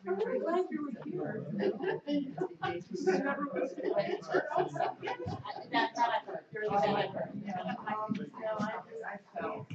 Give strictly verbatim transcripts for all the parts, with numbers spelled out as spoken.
I'm really glad you were here. Because I never was invited to that. That I heard. You're the that I heard. Um, no, I just, I felt.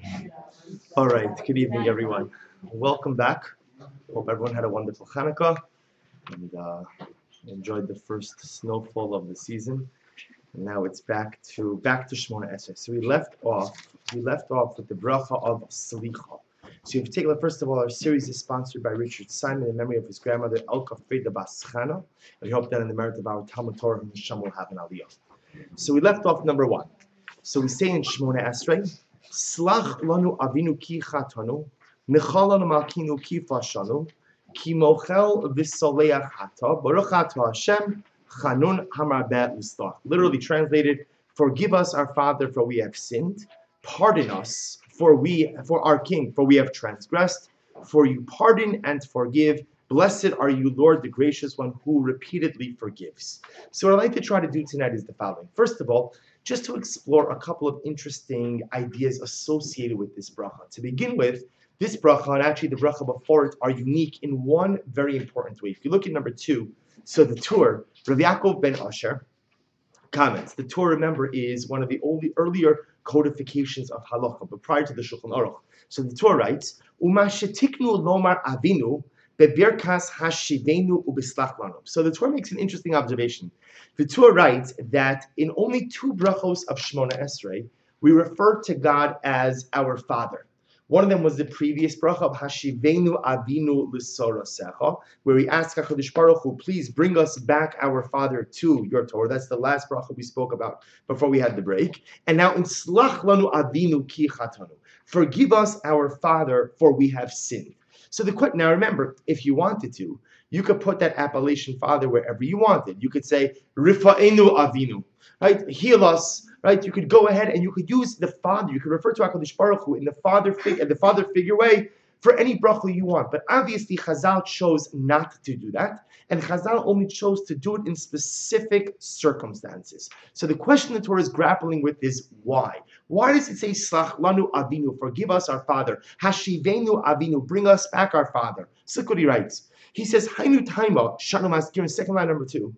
All right, good evening, everyone. Welcome back. Hope everyone had a wonderful Hanukkah and uh, enjoyed the first snowfall of the season. And now it's back to back to Shmona Esrei. So we left off. We left off with the bracha of Salicha. So if you take a look, first of all, our series is sponsored by Richard Simon in memory of his grandmother Elka Freda Bas Chana. And we hope that in the merit of our Talmud Torah, Hashem will have an aliyah. So we left off number one. So we say in Shmona Esrei, Slach lanu avinu ki chatanu, michal lanu malkinu ki fashanu, ki mochel v'soleach hata, baruch atah Hashem, chanun hamarbeh l'slach. Literally translated, forgive us, our Father, for we have sinned. Pardon us, for we, for our King, for we have transgressed. For you pardon and forgive. Blessed are you, Lord, the gracious one, who repeatedly forgives. So what I'd like to try to do tonight is the following. First of all, just to explore a couple of interesting ideas associated with this bracha. To begin with, this bracha and actually the bracha before it are unique in one very important way. If you look at number two, so the Tur, Rav Yaakov ben Asher comments. The Tur, remember, is one of the only earlier codifications of halacha, but prior to the Shulchan Aruch. So the Tur writes, "Uma shetiknu lomar avinu bebirkas hashivenu ubislach lanu." So the Torah makes an interesting observation. The Torah writes that in only two brachos of Shmona Esrei, we refer to God as our Father. One of them was the previous bracha of Hashivenu Avinu L'Sorosecha, where we ask HaKadosh Baruch Hu, please bring us back, our Father, to your Torah. That's the last bracha we spoke about before we had the break. And now in Slach Lanu Avinu Ki Chatanu, forgive us, our Father, for we have sinned. So the question, now remember, if you wanted to, you could put that appellation Father wherever you wanted. You could say Rifa'enu Avinu, right? Heal us, right? You could go ahead and you could use the Father. You could refer to HaKadosh Baruch Hu in the Father figure, the Father figure way for any bracha you want. But obviously, Chazal chose not to do that, and Chazal only chose to do it in specific circumstances. So the question the Torah is grappling with is why? Why does it say Slach lanu Avinu, forgive us, our Father? Hashivenu Avinu, bring us back, our Father. So look what he writes. He says, Hainu Taima, Shanu Maskirin, second line number two.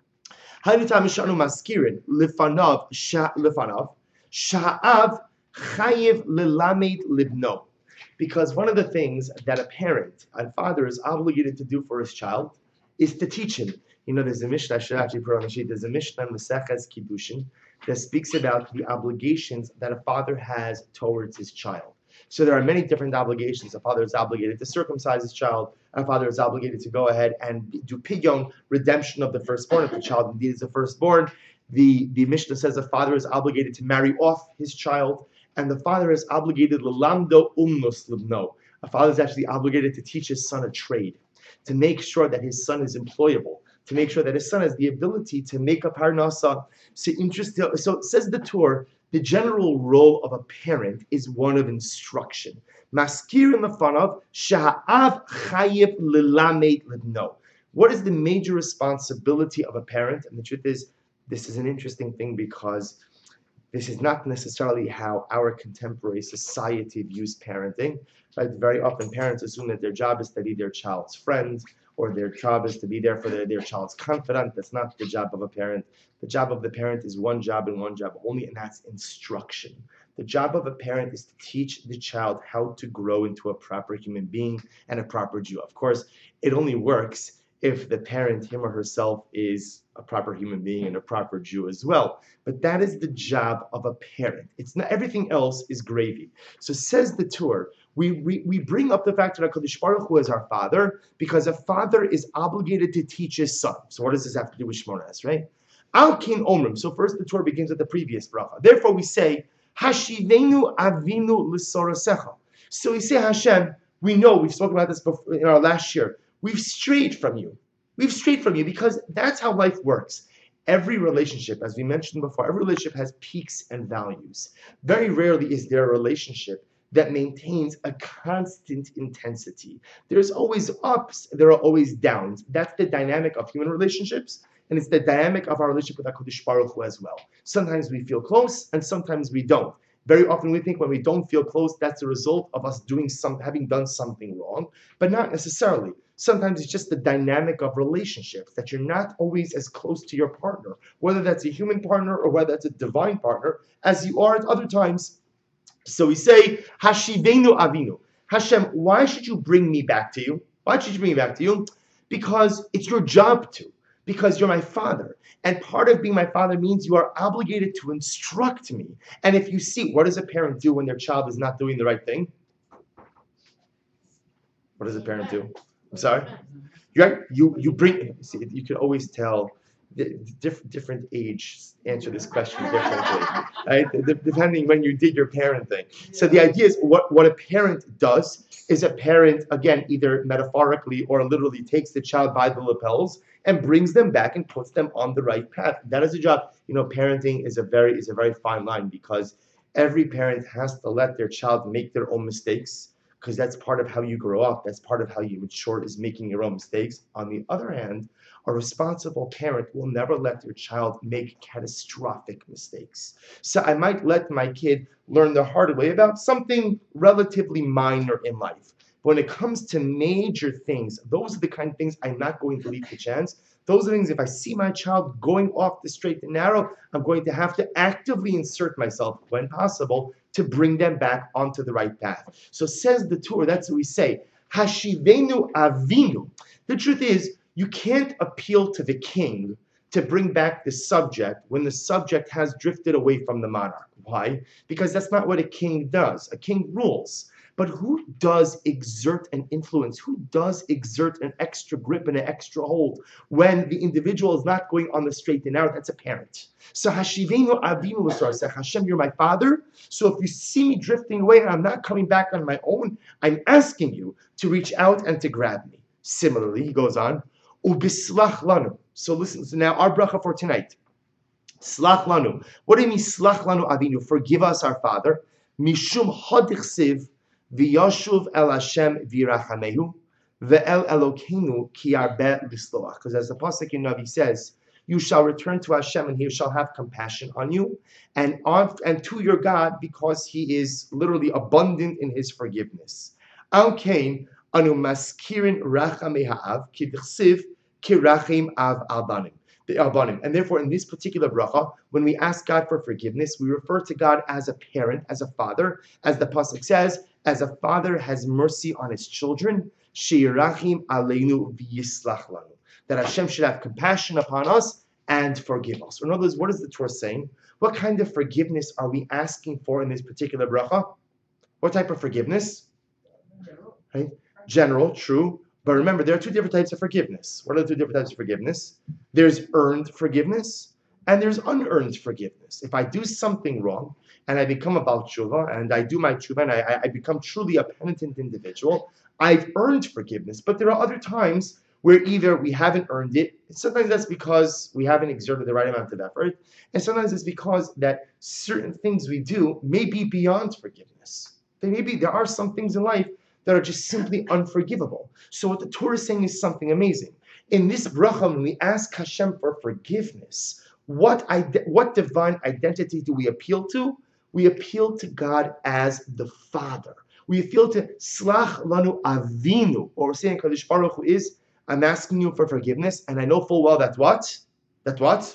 Hainu Taima Shanu Maskirin, Lifanav, Lifanav, Sha'av Chayiv Lilamed Libno. Because one of the things that a parent, a father, is obligated to do for his child is to teach him. You know, there's a Mishnah, I should actually put on the sheet, there's a Mishnah in Maseches Kiddushin that speaks about the obligations that a father has towards his child. So there are many different obligations. A father is obligated to circumcise his child. A father is obligated to go ahead and do pidyon, redemption of the firstborn. If the child indeed is the firstborn, the, the Mishnah says a father is obligated to marry off his child, and the father is obligated l'lamdo umnos libno. A father is actually obligated to teach his son a trade, to make sure that his son is employable, to make sure that his son has the ability to make a parnasa. So, interest, so it says the Torah, the general role of a parent is one of instruction. Maskir in the fun of sha'av chayiv lilamed libno. What is the major responsibility of a parent? And the truth is, this is an interesting thing because this is not necessarily how our contemporary society views parenting. Right? Very often parents assume that their job is to be their child's friend, or their job is to be there for their, their child's confidant. That's not the job of a parent. The job of the parent is one job and one job only, and that's instruction. The job of a parent is to teach the child how to grow into a proper human being and a proper Jew. Of course, it only works if the parent, him or herself, is a proper human being and a proper Jew as well. But that is the job of a parent. It's not, everything else is gravy. So says the Torah, we, we, we bring up the fact that HaKadosh Baruch Hu is our Father because a father is obligated to teach his son. So what does this have to do with Shmona Esrei, right? Al Kin Omrim. So first the Torah begins with the previous bracha. Therefore we say, Hashivenu Avinu L'Sorosecha. So we say, Hashem, we know, we've spoken about this before, in our last year, we've strayed from you. We've strayed from you because that's how life works. Every relationship, as we mentioned before, every relationship has peaks and values. Very rarely is there a relationship that maintains a constant intensity. There's always ups, there are always downs. That's the dynamic of human relationships, and it's the dynamic of our relationship with HaKadosh Baruch Hu as well. Sometimes we feel close, and sometimes we don't. Very often we think when we don't feel close, that's a result of us doing some, having done something wrong, but not necessarily. Sometimes it's just the dynamic of relationships, that you're not always as close to your partner, whether that's a human partner or whether that's a divine partner, as you are at other times. So we say, Hashivenu Avinu. Hashem, why should you bring me back to you? Why should you bring me back to you? Because it's your job to. Because you're my father. And part of being my father means you are obligated to instruct me. And if you see, what does a parent do when their child is not doing the right thing? What does a parent do? I'm sorry? You're, you you bring, see, you can always tell the diff, different age answer this question differently, right? Depending when you did your parent thing. So the idea is what, what a parent does is a parent, again, either metaphorically or literally takes the child by the lapels and brings them back and puts them on the right path. That is a job. You know, parenting is a very is a very fine line, because every parent has to let their child make their own mistakes, because that's part of how you grow up. That's part of how you mature, is making your own mistakes. On the other hand, a responsible parent will never let their child make catastrophic mistakes. So I might let my kid learn the hard way about something relatively minor in life. But when it comes to major things, those are the kind of things I'm not going to leave to chance. Those are things, if I see my child going off the straight and narrow, I'm going to have to actively insert myself, when possible, to bring them back onto the right path. So says the Torah, that's what we say, Hashivenu Avinu. The truth is, you can't appeal to the king to bring back the subject when the subject has drifted away from the monarch. Why? Because that's not what a king does. A king rules. But who does exert an influence? Who does exert an extra grip and an extra hold when the individual is not going on the straight and narrow? That's a parent. So Hashivenu Avinu L'Sar said, Hashem, you're my father. So if you see me drifting away and I'm not coming back on my own, I'm asking you to reach out and to grab me. Similarly, he goes on, Ubislach lanu. So listen, so now our bracha for tonight. Slach lanu. What do you mean, Slach lanu Avinu? Forgive us, our Father. Mishum hadichsiv v'yashuv el Hashem v'irachamehu ve'el Elokeinu ki arbe l'sloach. Because as the pasuk in Navi says, you shall return to Hashem and He shall have compassion on you, and on and to your God, because He is literally abundant in His forgiveness. Al kain anu maskirin rachamei ha'av ki d'chsiv ki rachim av albanim. And therefore, in this particular bracha, when we ask God for forgiveness, we refer to God as a parent, as a father, as the pasuk says, as a father has mercy on his children, she'irachim aleinu v'yislach lanu, that Hashem should have compassion upon us and forgive us. In other words, what is the Torah saying? What kind of forgiveness are we asking for in this particular bracha? What type of forgiveness? Right? General, true. But remember, there are two different types of forgiveness. What are the two different types of forgiveness? There's earned forgiveness and there's unearned forgiveness. If I do something wrong and I become a Baal Tshuva and I do my tshuva and I, I become truly a penitent individual, I've earned forgiveness. But there are other times where either we haven't earned it, and sometimes that's because we haven't exerted the right amount of effort, and sometimes it's because that certain things we do may be beyond forgiveness. There may be, there are some things in life that are just simply unforgivable. So what the Torah is saying is something amazing. In this bracha, when we ask Hashem for forgiveness, what, ide- what divine identity do we appeal to? We appeal to God as the Father. We appeal to Slach lanu Avinu, or we're saying Kadosh Baruch Hu is, I'm asking you for forgiveness, and I know full well that what? That what?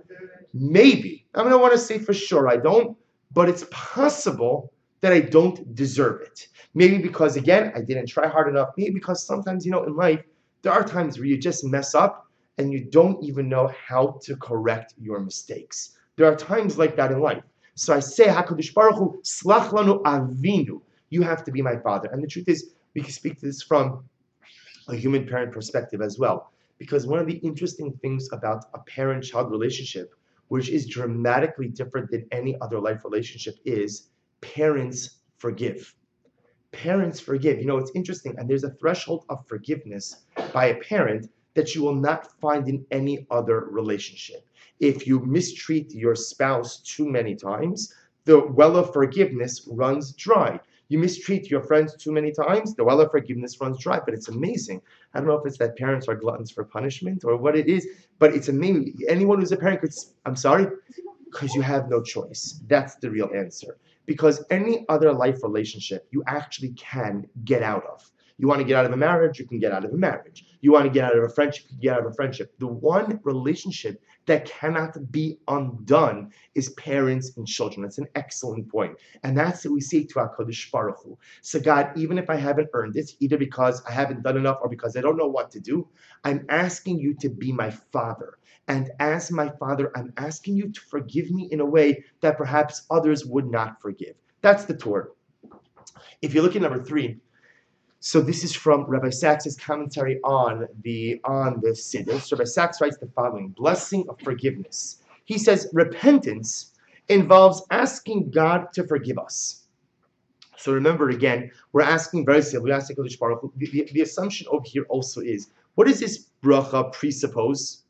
Maybe. I don't want to say for sure I don't, but it's possible that I don't deserve it. Maybe because, again, I didn't try hard enough. Maybe because sometimes, you know, in life, there are times where you just mess up and you don't even know how to correct your mistakes. There are times like that in life. So I say, HaKadosh Baruch Hu, Slach lanu Avinu. You have to be my father. And the truth is, we can speak to this from a human parent perspective as well. Because one of the interesting things about a parent-child relationship, which is dramatically different than any other life relationship, is parents forgive. Parents forgive. You know, it's interesting, and there's a threshold of forgiveness by a parent that you will not find in any other relationship. If you mistreat your spouse too many times, the well of forgiveness runs dry. You mistreat your friends too many times, the well of forgiveness runs dry. But it's amazing. I don't know if it's that parents are gluttons for punishment or what it is, but it's amazing. Anyone who's a parent could, I'm sorry, because you have no choice. That's the real answer. Because any other life relationship you actually can get out of. You want to get out of a marriage, you can get out of a marriage. You want to get out of a friendship, you can get out of a friendship. The one relationship that cannot be undone is parents and children. That's an excellent point. And that's what we say to HaKadosh Baruch Hu. So God, even if I haven't earned it, either because I haven't done enough or because I don't know what to do, I'm asking you to be my father. And as my father, I'm asking you to forgive me in a way that perhaps others would not forgive. That's the Torah. If you look at number three, so this is from Rabbi Sachs's commentary on the on the Siddur. So Rabbi Sachs writes the following: blessing of forgiveness. He says repentance involves asking God to forgive us. So remember again, we're asking very simply, we're asking Kodesh Baruch Hu. The, the, the assumption over here also is, what does this bracha presuppose?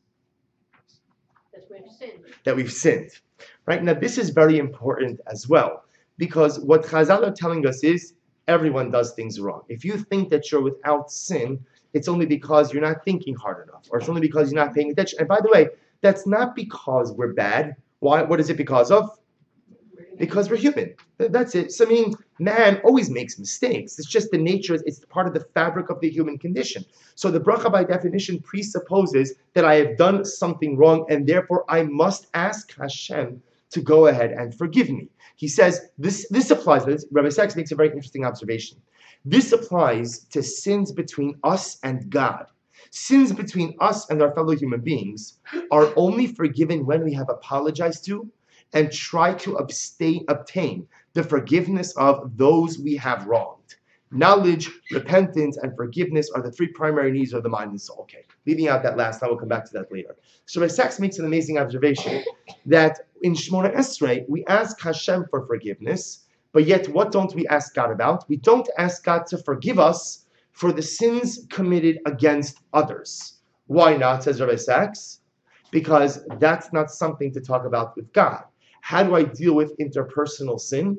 That we've sinned. That we've sinned. Right? Now this is very important as well, because what Chazal are telling us is everyone does things wrong. If you think that you're without sin, it's only because you're not thinking hard enough, or it's only because you're not paying attention. And by the way, that's not because we're bad. Why? What is it because of? Because we're human. That's it. So I mean, man always makes mistakes. It's just the nature, it's part of the fabric of the human condition. So the bracha by definition presupposes that I have done something wrong, and therefore I must ask Hashem to go ahead and forgive me. He says, this, this applies, this, Rabbi Sachs makes a very interesting observation. This applies to sins between us and God. Sins between us and our fellow human beings are only forgiven when we have apologized to and try to abstain, obtain the forgiveness of those we have wronged. Knowledge, repentance, and forgiveness are the three primary needs of the mind and soul. Okay, leaving out that last, I will come back to that later. So Rabbi Sachs makes an amazing observation that in Shemona Esrei, we ask Hashem for forgiveness, but yet what don't we ask God about? We don't ask God to forgive us for the sins committed against others. Why not, says Rabbi Sachs? Because that's not something to talk about with God. How do I deal with interpersonal sin?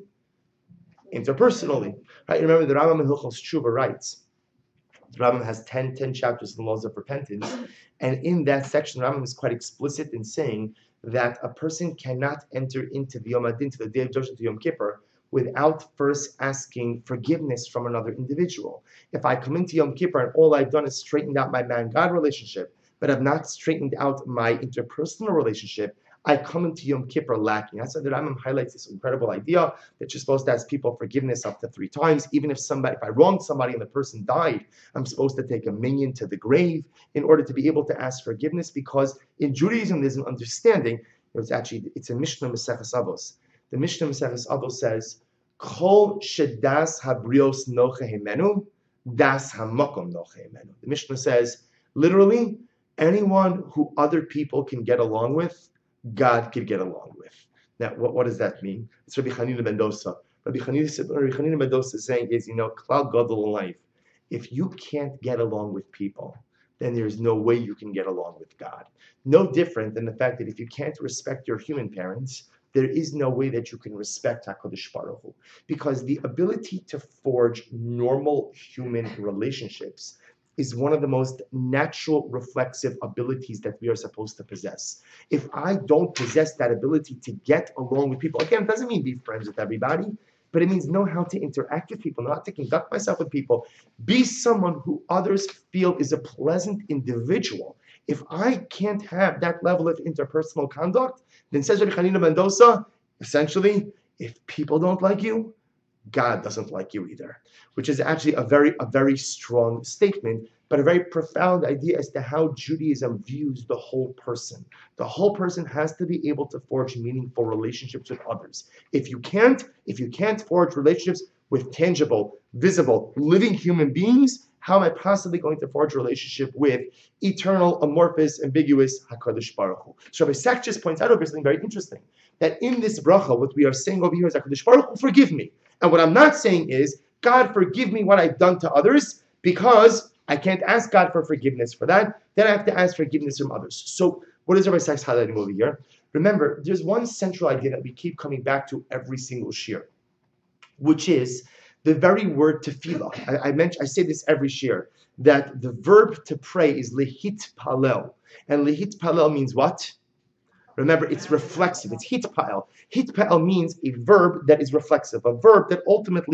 Interpersonally. Right? Remember, the Rambam in Hilchos Tshuva writes, the Rambam has ten, ten chapters in the laws of repentance, and in that section, the Rambam is quite explicit in saying that a person cannot enter into the Yom Adin, to the day of judgment, to Yom Kippur, without first asking forgiveness from another individual. If I come into Yom Kippur and all I've done is straightened out my man-God relationship, but I've not straightened out my interpersonal relationship, I come into Yom Kippur lacking. That's why the Rambam highlights this incredible idea that you're supposed to ask people forgiveness up to three times. Even if somebody, if I wronged somebody and the person died, I'm supposed to take a minyan to the grave in order to be able to ask forgiveness, because in Judaism there's an understanding. It's actually, it's a Mishnah Maseches Avos. The Mishnah Maseches Avos says, Kol shedas habrios noche himenu, das hamakom noche himenu. The Mishnah says, literally, anyone who other people can get along with, God could get along with. Now, what, what does that mean? It's Rabbi Chanina ben Dosa. Rabbi Chanina, Rabbi Chanina ben Dosa is saying is, you know, klal gadol in life. If you can't get along with people, then there's no way you can get along with God. No different than the fact that if you can't respect your human parents, there is no way that you can respect HaKadosh Baruch Hu. Because the ability to forge normal human relationships is one of the most natural reflexive abilities that we are supposed to possess. If I don't possess that ability to get along with people, again, it doesn't mean be friends with everybody, but it means know how to interact with people, know how to conduct myself with people, be someone who others feel is a pleasant individual. If I can't have that level of interpersonal conduct, then says Rabbi Chanina ben Dosa, essentially, if people don't like you, God doesn't like you either, which is actually a very, a very strong statement, but a very profound idea as to how Judaism views the whole person. The whole person has to be able to forge meaningful relationships with others. If you can't, if you can't forge relationships with tangible, visible, living human beings, how am I possibly going to forge a relationship with eternal, amorphous, ambiguous HaKadosh Baruch Hu? So Rabbi Sachs just points out over something very interesting, that in this bracha, what we are saying over here is HaKadosh Baruch Hu, forgive me. And what I'm not saying is, God, forgive me what I've done to others, because I can't ask God for forgiveness for that. Then I have to ask forgiveness from others. So what is Rabbi Sachs highlighting over here? Remember, there's one central idea that we keep coming back to every single shir, which is the very word tefillah. I, I mention, I say this every shir, that the verb to pray is lehitpalel. And lehitpalel means what? Remember, it's reflexive. It's hitpa'el. Hitpa'el means a verb that is reflexive, a verb that ultimately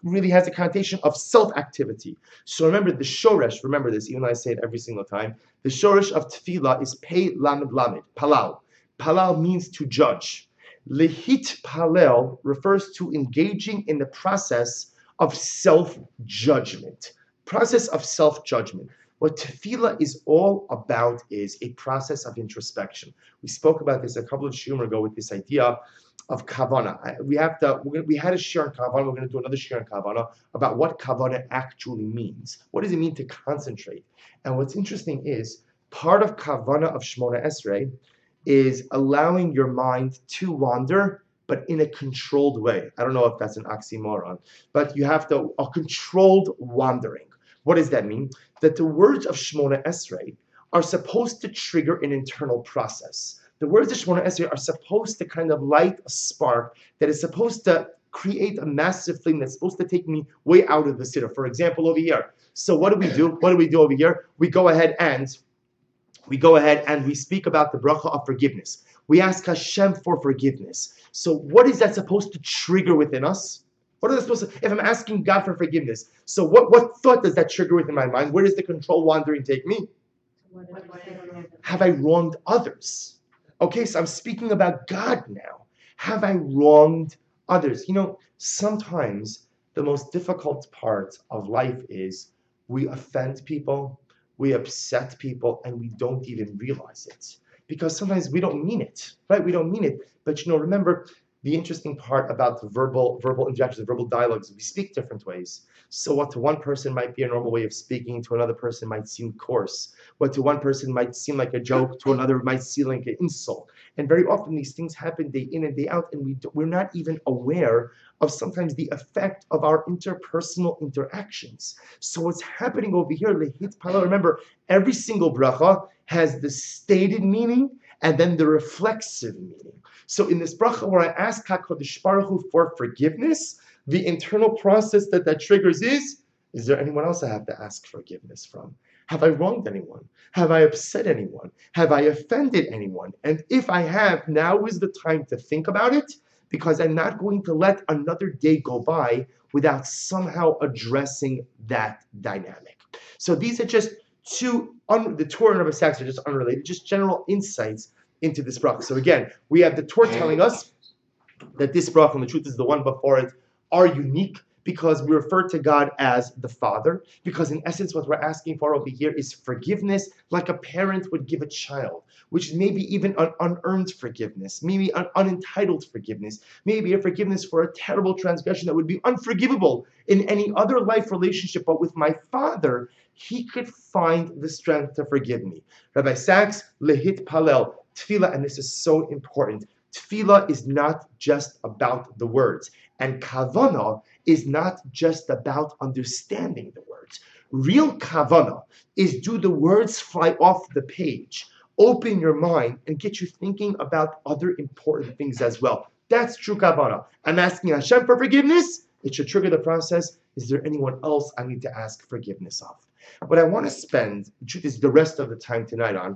really has a connotation of self-activity. So remember the shoresh, remember this, even though I say it every single time, the shoresh of tefillah is pei lamed lamed, palal. Palal means to judge. Lehit palel refers to engaging in the process of self-judgment. Process of self-judgment. What tefillah is all about is a process of introspection. We spoke about this a couple of shiurim ago with this idea of kavana. We have to. We're gonna, we had a shir on kavana. We're going to do another shir on kavana about what kavana actually means. What does it mean to concentrate? And what's interesting is part of kavana of Shmona Esrei is allowing your mind to wander, but in a controlled way. I don't know if that's an oxymoron, but you have to a controlled wandering. What does that mean? That the words of Shmona Esrei are supposed to trigger an internal process. The words of Shmona Esrei are supposed to kind of light a spark that is supposed to create a massive flame that's supposed to take me way out of the siddur. For example, over here. So what do we do? What do we do over here? We go ahead and we go ahead and we speak about the bracha of forgiveness. We ask Hashem for forgiveness. So what is that supposed to trigger within us? What are they supposed to, if I'm asking God for forgiveness, so what, what thought does that trigger within my mind? Where does the control wandering take me? Have I wronged others? Okay, so I'm speaking about God now. Have I wronged others? You know, sometimes the most difficult part of life is we offend people, we upset people, and we don't even realize it. Because sometimes we don't mean it, right? We don't mean it. But you know, remember, the interesting part about the verbal verbal interactions, verbal dialogues, we speak different ways. So what to one person might be a normal way of speaking, to another person might seem coarse. What to one person might seem like a joke, to another might seem like an insult. And very often these things happen day in and day out, and we do, we're not even aware of sometimes the effect of our interpersonal interactions. So what's happening over here, lehit palel, remember, every single bracha has the stated meaning and then the reflexive meaning. So in this bracha where I ask HaKadosh Baruch Hu for forgiveness, the internal process that that triggers is, is there anyone else I have to ask forgiveness from? Have I wronged anyone? Have I upset anyone? Have I offended anyone? And if I have, now is the time to think about it, because I'm not going to let another day go by without somehow addressing that dynamic. So these are just two, un, the Torah and Rabbi Sachs are just unrelated, just general insights into this bracha. So again, we have the Torah telling us that this bracha, and the truth is the one before it, are unique because we refer to God as the Father, because in essence what we're asking for over here is forgiveness like a parent would give a child, which is maybe even an unearned forgiveness, maybe an unentitled forgiveness, maybe a forgiveness for a terrible transgression that would be unforgivable in any other life relationship, but with my Father, He could find the strength to forgive me. Rabbi Sachs, lehit palel, tefillah, and this is so important, tefillah is not just about the words, and kavanah is not just about understanding the words. Real kavanah is do the words fly off the page, open your mind, and get you thinking about other important things as well. That's true kavanah. I'm asking Hashem for forgiveness. It should trigger the process. Is there anyone else I need to ask forgiveness of? What I want to spend, the truth is, the rest of the time tonight on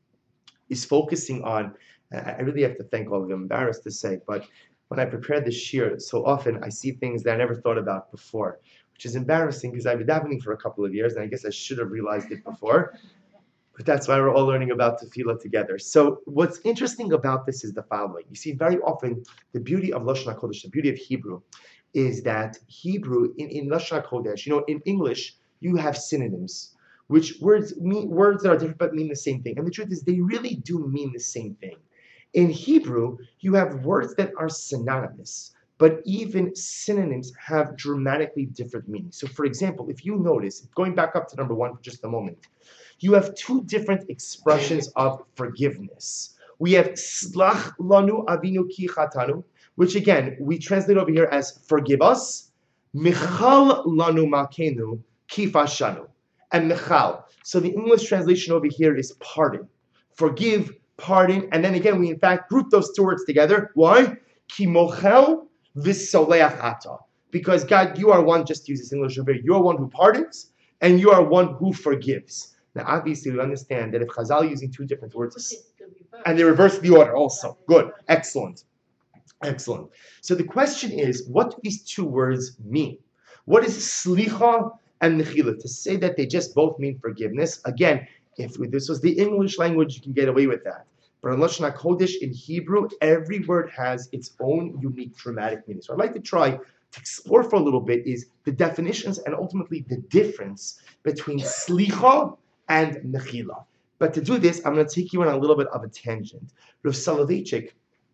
is focusing on, I really have to thank all of them, I'm embarrassed to say, but when I prepare this shir, so often I see things that I never thought about before, which is embarrassing because I've been davening for a couple of years, and I guess I should have realized it before. But that's why we're all learning about tefillah together. So what's interesting about this is the following. You see, very often the beauty of Lashon HaKodesh, the beauty of Hebrew, is that Hebrew, in, in Lashon HaKodesh, you know, in English, you have synonyms, which words mean words that are different but mean the same thing. And the truth is, they really do mean the same thing. In Hebrew, you have words that are synonymous, but even synonyms have dramatically different meanings. So for example, if you notice, going back up to number one for just a moment, you have two different expressions of forgiveness. We have slach lanu avinu ki chatanu, which again, we translate over here as forgive us, michal lanu makenu ki fashanu, and michal. So the English translation over here is pardon, forgive, pardon, and then again, we in fact group those two words together. Why? Ki mochel v'soleach ata. Because God, you are one, just to use this English over here, you are one who pardons, and you are one who forgives. Now, obviously, we understand that if Chazal are using two different words, and they reverse the order also. Good, excellent, excellent. So the question is, what do these two words mean? What is slicha and mechila? To say that they just both mean forgiveness. Again, if this was the English language, you can get away with that. But in Lashon HaKodesh, in Hebrew, every word has its own unique dramatic meaning. So I'd like to try to explore for a little bit is the definitions and ultimately the difference between slicha and mechila. But to do this, I'm going to take you on a little bit of a tangent. Rav Soloveitchik,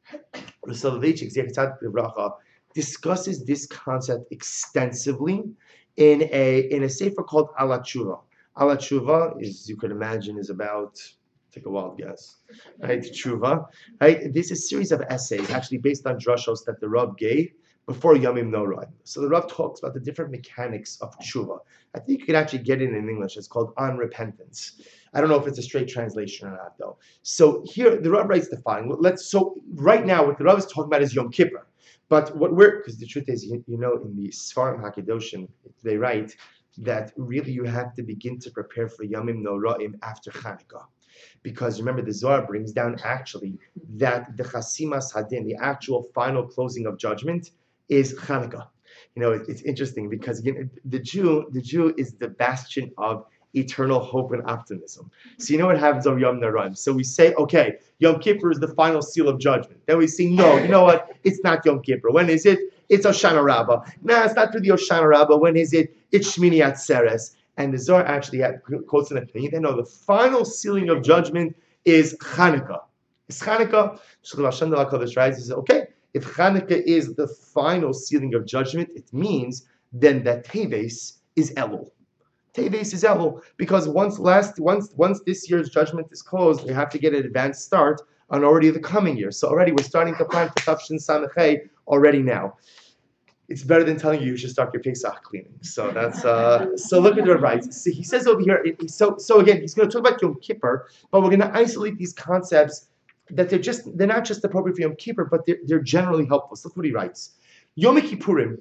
Rav Soloveitchik, Zechatzat B'Bracha, discusses this concept extensively in a in a sefer called Ala Tshuva. Ala Tshuva is, you could imagine, is about, take a wild guess, right? Tshuva, right? This is a series of essays actually based on drushos that the Rav gave before Yomim Noraim. So the Rav talks about the different mechanics of tshuva. I think you could actually get it in English. It's called on repentance. I don't know if it's a straight translation or not, though. So here the Rav writes the following. Let's so right now what the Rav is talking about is Yom Kippur. But what we're, because the truth is, you, you know, in the Sfarim HaKadoshim, they write that really you have to begin to prepare for Yomim Noraim after Chanukah. Because remember, the Zohar brings down actually that the Chasimas Hadin, the actual final closing of judgment, is Chanukah. You know, it, it's interesting because again, the Jew, the Jew is the bastion of eternal hope and optimism. So you know what happens on Yom Noraim. So we say, okay, Yom Kippur is the final seal of judgment. Then we say, no, you know what? It's not Yom Kippur. When is it? It's Hoshana Rabbah. No, it's not really Hoshana Rabbah. When is it? It's Shmini Atzeres. And the Zohar actually had, quotes an opinion. They know the final sealing of judgment is Chanukah. It's Chanukah. Shalom Hashem de la Kodesh writes, he says, okay, if Chanukah is the final sealing of judgment, it means then that Teves is Elul. Teves is Elul, because once last once once this year's judgment is closed, we have to get an advanced start on already the coming year. So already we're starting to plan for Tafshin Samechei already now. It's better than telling you you should start your Pesach cleaning. So that's uh, so look at the right. So he says over here. It, so so again, he's going to talk about Yom Kippur, but we're going to isolate these concepts that they're just they're not just appropriate for Yom Kippur, but they're, they're generally helpful. So look what he writes. Yom Kippurim,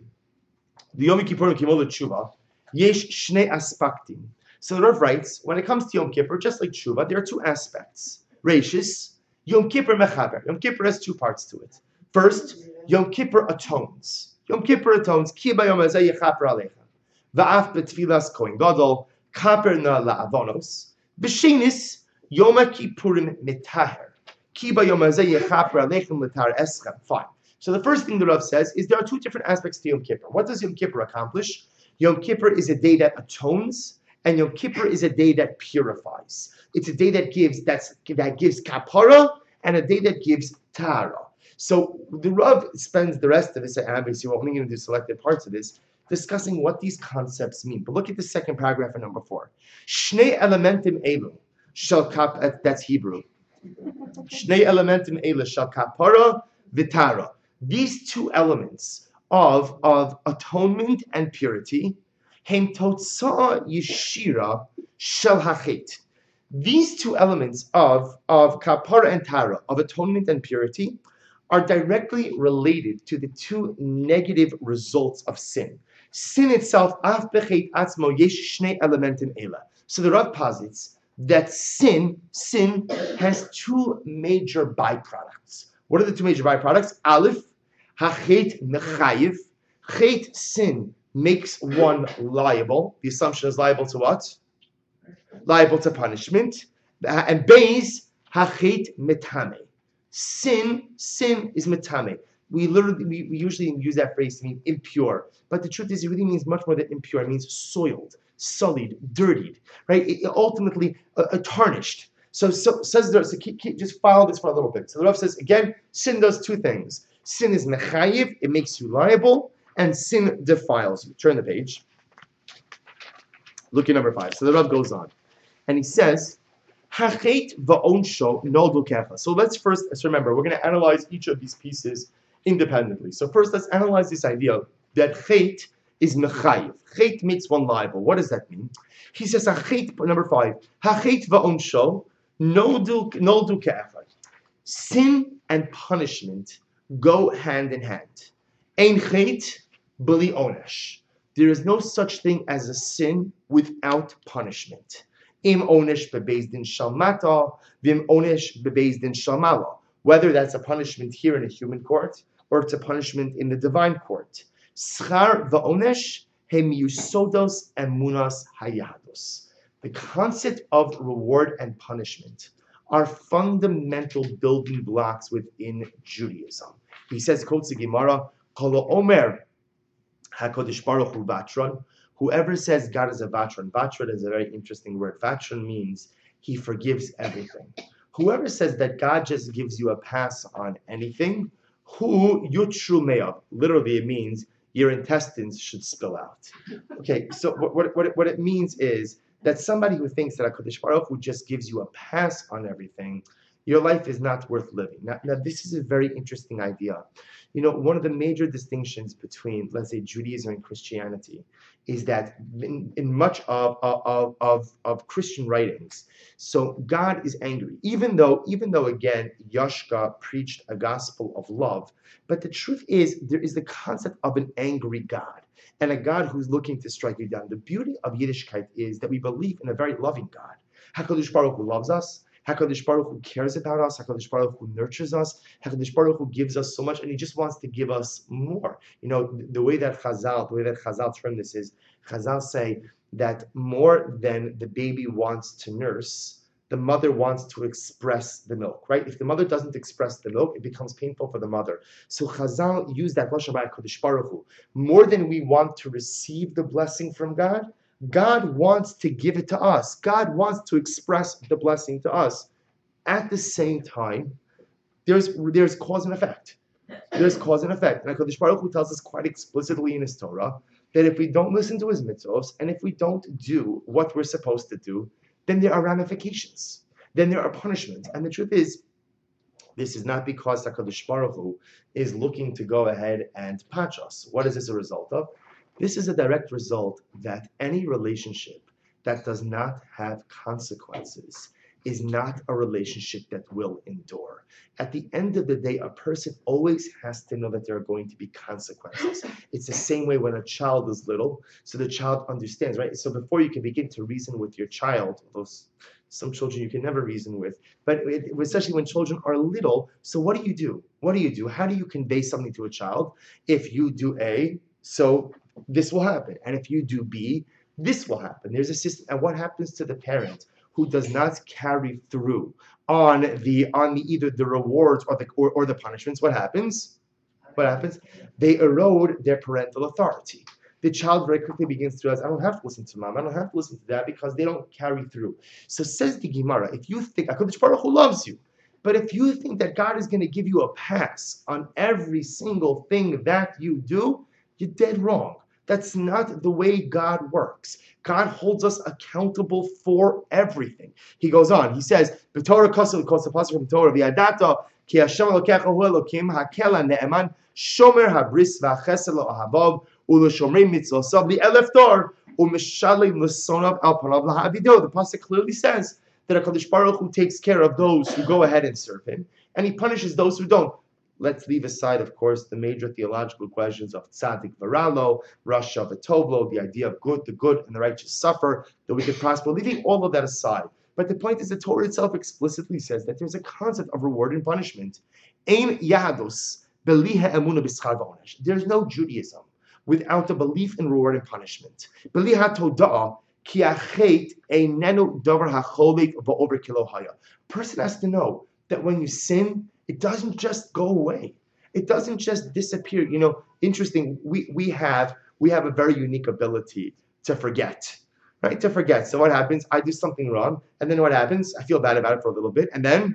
the Yom Kippurim Kimol Tshuva, Yesh Shnei Aspaktim. So the Rav writes, when it comes to Yom Kippur, just like Tshuva, there are two aspects. Reishis, Yom Kippur Mechaber. Yom Kippur has two parts to it. First, Yom Kippur atones. Yom Kippur atones. Ki b'yom hazeh yechaper aleichem. Va'af b'tfilas kohen gadol kaper na la'avonos. B'shenis Yom Kippurim mitaher. Ki b'yom hazeh yechaper aleichem l'tar eschem. Fine. So the first thing the Rav says is there are two different aspects to Yom Kippur. What does Yom Kippur accomplish? Yom Kippur is a day that atones, and Yom Kippur is a day that purifies. It's a day that gives that's that gives kapara and a day that gives tara. So the Rav spends the rest of this, and obviously we're only going to do selected parts of this, discussing what these concepts mean. But look at the second paragraph in number four. Shnei elementim elu shall kap. That's Hebrew. Shnei elementim elu shall kapara vitara. These two elements of, of atonement and purity, hem totza yeshira shel hachet. These two elements of, of kapara and tara, of atonement and purity, are directly related to the two negative results of sin. Sin itself, af bechet atzmo yesh shnei elementim ela. So the Rav posits that sin, sin has two major byproducts. What are the two major byproducts? Aleph, hachet mechayiv. Chet, sin, makes one liable. The assumption is liable to what? Liable to punishment. And beis, hachet metame. Sin, sin is metame. We literally, we, we usually use that phrase to mean impure. But the truth is, it really means much more than impure. It means soiled, sullied, dirtied, right? It, it ultimately, uh, uh, tarnished. So, so says the, so keep, keep, just follow this for a little bit. So the Rav says, again, sin does two things. Sin is mechayiv, it makes you liable, and sin defiles you. Turn the page. Look at number five. So the Rav goes on. And he says, Hachet va'onsho noldu kecha. So let's first, let's remember, we're going to analyze each of these pieces independently. So first, let's analyze this idea that chet is mechayiv. Chet makes one liable. What does that mean? He says, Hachet, number five, Hachet va'onsho noldu kecha. Sin and punishment go hand in hand. Ein chet b'li onesh. There is no such thing as a sin without punishment. Im onesh bebeis din shel mata, vim onesh bebeis din shel mala. Whether that's a punishment here in a human court or it's a punishment in the divine court. Schar va'onesh Hemiusodos emunas hayados. The concept of reward and punishment are fundamental building blocks within Judaism. He says, quotes the Gemara, Kol Omer HaKadosh Baruch Hu Vatron. Whoever says God is a Vatron, Vatron is a very interesting word. Vatron means he forgives everything. Whoever says that God just gives you a pass on anything, Hu Yutru Me'av. Literally, it means your intestines should spill out. Okay, so what, what, what, it, what it means is that somebody who thinks that HaKadosh Baruch Hu just gives you a pass on everything, your life is not worth living. Now, now, this is a very interesting idea. You know, one of the major distinctions between, let's say, Judaism and Christianity is that in, in much of, of, of, of Christian writings, so God is angry, even though, even though again, Yashka preached a gospel of love, but the truth is there is the concept of an angry God and a God who's looking to strike you down. The beauty of Yiddishkeit is that we believe in a very loving God. HaKadosh Baruch Hu loves us. HaKadosh Baruch Hu cares about us. HaKadosh Baruch Hu nurtures us. HaKadosh Baruch Hu gives us so much, and He just wants to give us more. You know, the, the way that Chazal, the way that Chazal term this is, Chazal say that more than the baby wants to nurse, the mother wants to express the milk, right? If the mother doesn't express the milk, it becomes painful for the mother. So Chazal used that lashon by HaKadosh Baruch Hu. More than we want to receive the blessing from God, God wants to give it to us. God wants to express the blessing to us. At the same time, there's there's cause and effect. There's cause and effect. And HaKadosh Baruch Hu tells us quite explicitly in His Torah that if we don't listen to His mitzvos and if we don't do what we're supposed to do, then there are ramifications. Then there are punishments. And the truth is, this is not because HaKadosh Baruch Hu is looking to go ahead and patch us. What is this a result of? This is a direct result that any relationship that does not have consequences is not a relationship that will endure. At the end of the day, a person always has to know that there are going to be consequences. It's the same way when a child is little, so the child understands, right? So before you can begin to reason with your child, those some children you can never reason with, but it, especially when children are little, so what do you do? What do you do? How do you convey something to a child? If you do A, so this will happen. And if you do B, this will happen. There's a system. And what happens to the parent who does not carry through on the on the either the rewards or the or, or the punishments? What happens? What happens? They erode their parental authority. The child very quickly begins to realize, I don't have to listen to mom, I don't have to listen to dad because they don't carry through. So says the Gemara, if you think HaKadosh Baruch Hu loves you, but if you think that God is going to give you a pass on every single thing that you do, you're dead wrong. That's not the way God works. God holds us accountable for everything. He goes on. He says, "B'Torah kosel kosel pasuk from Torah v'yadata ki Hashem Elokecha hu Elokim hakel ne'eman shomer habris v'chesed lo ahavav u'l'shomrei mitzvosav li'elef dor u'mishalim l'sonav al parav l'ha'avido." The pasuk clearly says that HaKadosh Baruch Hu takes care of those who go ahead and serve Him, and He punishes those who don't. Let's leave aside, of course, the major theological questions of tzaddik v'ralo, rasha v'tovlo, the idea of good, the good and the righteous suffer, that we could prosper, leaving all of that aside. But the point is the Torah itself explicitly says that there's a concept of reward and punishment. Ein yahadus beli ha'emuna b'schar v'onesh. There's no Judaism without the belief in reward and punishment. Beli ha'toda'ah ki ha'chet einenu davar ha'cholik v'over kilo haya. Person has to know that when you sin, it doesn't just go away. It doesn't just disappear. You know, interesting, we, we have we have a very unique ability to forget, right? To forget. So what happens? I do something wrong, and then what happens? I feel bad about it for a little bit, and then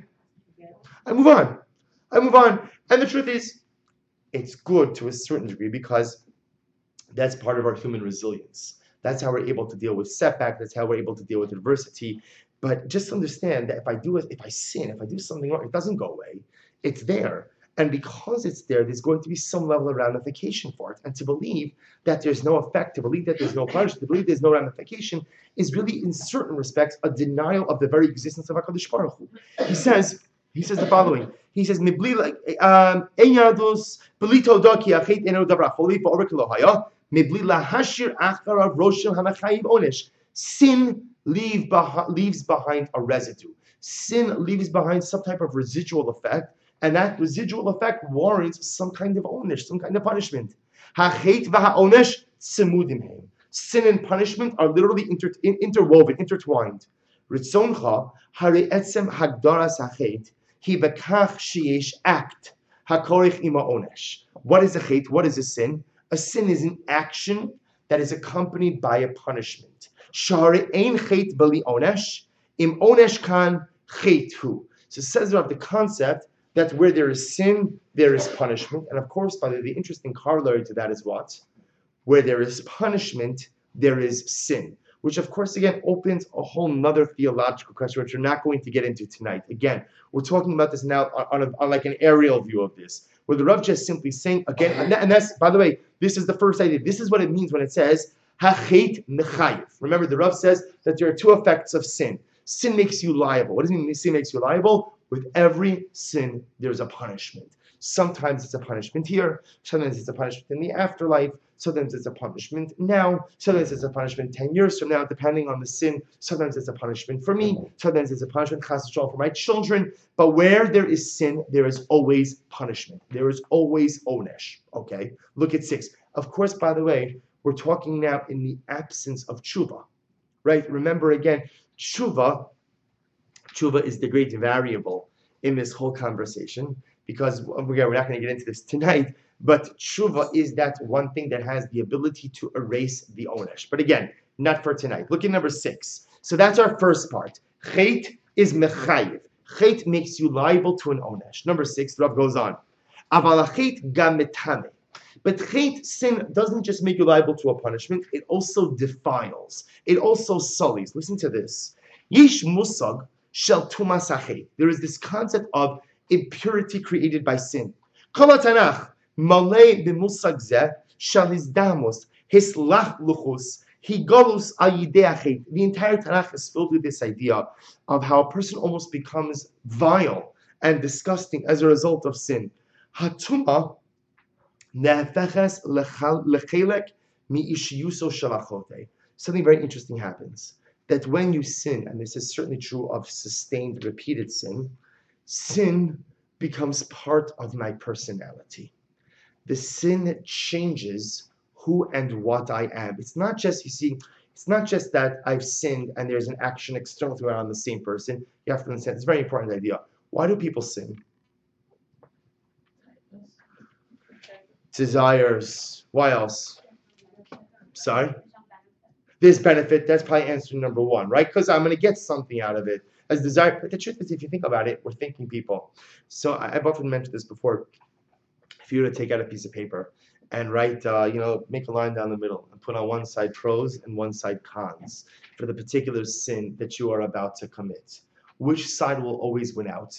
I move on. I move on. And the truth is, it's good to a certain degree because that's part of our human resilience. That's how we're able to deal with setback. That's how we're able to deal with adversity. But just understand that if I do it, if I sin, if I do something wrong, it doesn't go away. It's there. And because it's there, there's going to be some level of ramification for it. And to believe that there's no effect, to believe that there's no punishment, to believe there's no ramification is really, in certain respects, a denial of the very existence of HaKadosh Baruch Hu. He says, he says the following. He says, "Mibli like um Enyadus belito daki achet eno dabra choli for oriklo haya mibli lahashir acharav roshel hamachayiv onesh." Sin leave behi- leaves behind a residue. Sin leaves behind some type of residual effect. And that residual effect warrants some kind of onish, some kind of punishment. Hachet v'ha'onesh tzemudim heim. Sin and punishment are literally inter- interwoven, intertwined. Ritzoncha hare etzem hagdaras hachet hi bekach sheyesh act hakorich ima onesh. What is a chet? What is a sin? A sin is an action that is accompanied by a punishment. Share ein chet bali onesh im onesh kan chet hu. So it says of the concept that where there is sin, there is punishment. And of course, by the way, the interesting corollary to that is what? Where there is punishment, there is sin. Which of course, again, opens a whole nother theological question, which we're not going to get into tonight. Again, we're talking about this now on, on, a, on like an aerial view of this, where the Rav just simply saying, again, and, that, and that's, by the way, this is the first idea. This is what it means when it says, hachet mechayev. Remember, the Rav says that there are two effects of sin. Sin makes you liable. What does it mean sin makes you liable? With every sin, there's a punishment. Sometimes it's a punishment here, sometimes it's a punishment in the afterlife, sometimes it's a punishment now, sometimes it's a punishment ten years from now, depending on the sin. Sometimes it's a punishment for me, sometimes it's a punishment chas v'shalom for my children. But where there is sin, there is always punishment. There is always onesh. Okay? Look at six. Of course, by the way, we're talking now in the absence of tshuva. Right? Remember again, tshuva, tshuva is the great variable in this whole conversation, because we're not going to get into this tonight, but tshuva is that one thing that has the ability to erase the onesh. But again, not for tonight. Look at number six. So that's our first part. Chet is mechayiv. Chet makes you liable to an onesh. Number six, Rav goes on. Aval chet gam metame. But chet, sin, doesn't just make you liable to a punishment, it also defiles. It also sullies. Listen to this. Yish musag shel tumas hachet. There is this concept of impurity created by sin. Kol haTanach malei b'musag zeh shel hizdamos hislach luchus higolus al yidei hachet. The entire Tanakh is filled with this idea of how a person almost becomes vile and disgusting as a result of sin. Hatuma nehefeches lechelek mi'ishiyuso shel achote. Something very interesting happens. That when you sin, and this is certainly true of sustained, repeated sin, sin becomes part of my personality. The sin changes who and what I am. It's not just, you see, it's not just that I've sinned and there's an action external to it on the same person. You have to understand, it's a very important idea. Why do people sin? Desires. Why else? Sorry? This benefit, that's probably answer number one, right? Because I'm going to get something out of it. As desire, but the truth is, if you think about it, we're thinking people. So I've often mentioned this before. If you were to take out a piece of paper and write, uh, you know, make a line down the middle and put on one side pros and one side cons for the particular sin that you are about to commit, which side will always win out?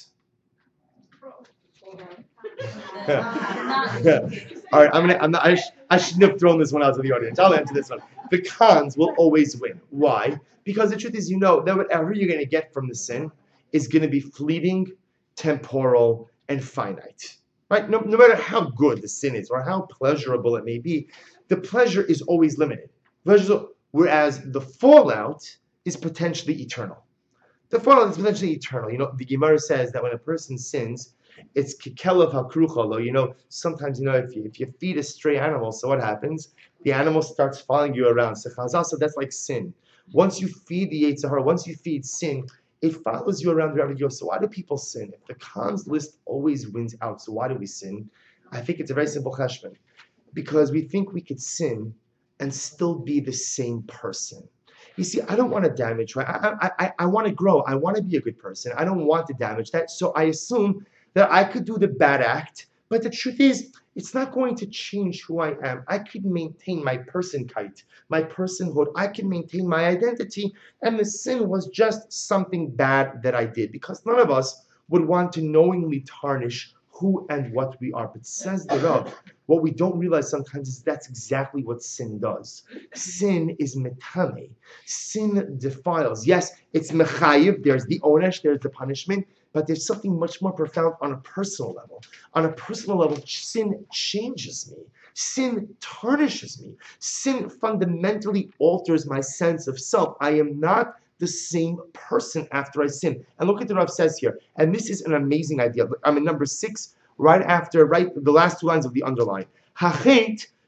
All right, I'm gonna. I'm not, I, sh- I shouldn't have thrown this one out to the audience. I'll answer this one. The cons will always win. Why? Because the truth is, you know that whatever you're going to get from the sin is going to be fleeting, temporal, and finite. Right? No, no matter how good the sin is or how pleasurable it may be, the pleasure is always limited. Pleasure, whereas the fallout is potentially eternal. The fallout is potentially eternal. You know, the Gemara says that when a person sins, it's kikelav hakruchalo. You know, sometimes, you know, if you, if you feed a stray animal, so what happens? The animal starts following you around. So chazal, that's like sin. Once you feed the Yetzer Hara, once you feed sin, it follows you around wherever you go. So why do people sin? If the cons list always wins out, so why do we sin? I think it's a very simple cheshbon. Because we think we could sin and still be the same person. You see, I don't want to damage, right? I, I, I want to grow. I want to be a good person. I don't want to damage that. So I assume that I could do the bad act, but the truth is, it's not going to change who I am. I could maintain my personkeit, my personhood. I can maintain my identity, and the sin was just something bad that I did, because none of us would want to knowingly tarnish who and what we are. But says the Rav, what we don't realize sometimes is that's exactly what sin does. Sin is metame. Sin defiles. Yes, it's mechayiv. There's the onesh, there's the punishment, but there's something much more profound on a personal level. On a personal level, sin changes me. Sin tarnishes me. Sin fundamentally alters my sense of self. I am not the same person after I sin. And look at what Rav says here. And this is an amazing idea. I'm in number six, right after, right, the last two lines of the underline. Hachet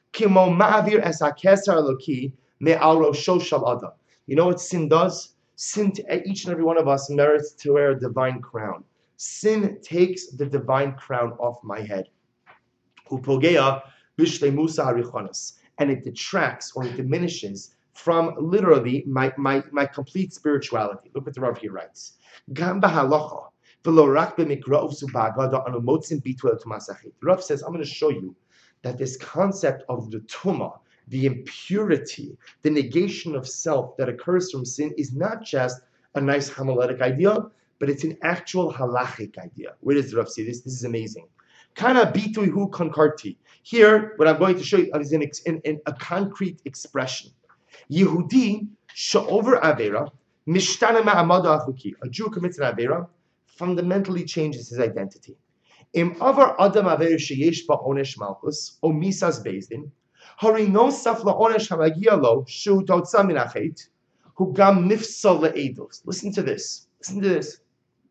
Kimo ma'avir es hakeser eloki me'al rosho shel adam. You know what sin does? Sin, to, each and every one of us merits to wear a divine crown. Sin takes the divine crown off my head. Upogea b'shleimusa harichonos. And it detracts or it diminishes from literally my, my, my complete spirituality. Look what the Rav here writes. Gam b'halacha v'lo rak b'mikra'ov subagada anu motzim bitul tumasachit. The Rav says, I'm going to show you that this concept of the tumah, the impurity, the negation of self that occurs from sin is not just a nice homiletic idea, but it's an actual halachic idea. Where does the Rav see this? This is amazing. Kana bituihu konkarti. Here, what I'm going to show you is in, in, in a concrete expression. Yehudi sha'over avera mishtana ma'amada achuki. A Jew commits an avera, fundamentally changes his identity. Im avar adam avera sheyesh ba'onesh malchus o misas bezdin hari nosaf la'onesh hamagia lo shu totza min achet hu gam nifsal le'edos. Listen to this. Listen to this.